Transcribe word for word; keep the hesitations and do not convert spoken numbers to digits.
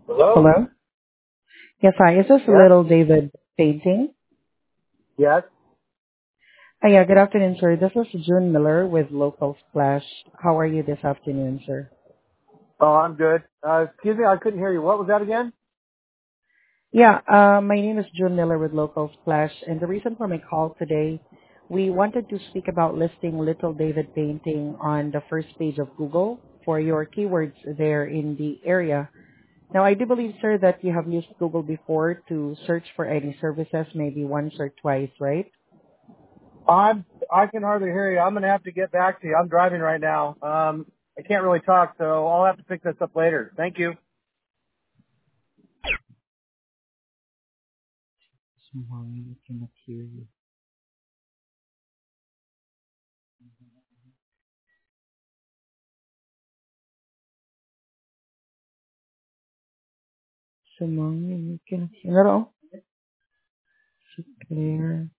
Hello? Hello? Yes, hi. Is this Yes? Little David Painting? Yes? Hi, yeah, good afternoon, sir. This is June Miller with Local Splash. How are you this afternoon, sir? Oh, I'm good. Uh, excuse me, I couldn't hear you. What was that again? Yeah, uh, my name is June Miller with Local Splash, and the reason for my call today, we wanted to speak about listing Little David Painting on the first page of Google for your keywords there in the area. Now, I do believe, sir, that you have used Google before to search for any services, maybe once or twice, right? I'm, I can hardly hear you. I'm going to have to get back to you. I'm driving right now. Um, I can't really talk, so I'll have to pick this up later. Thank you. Somehow I cannot hear you. Sumangin ka. Ano raw? Si Claire.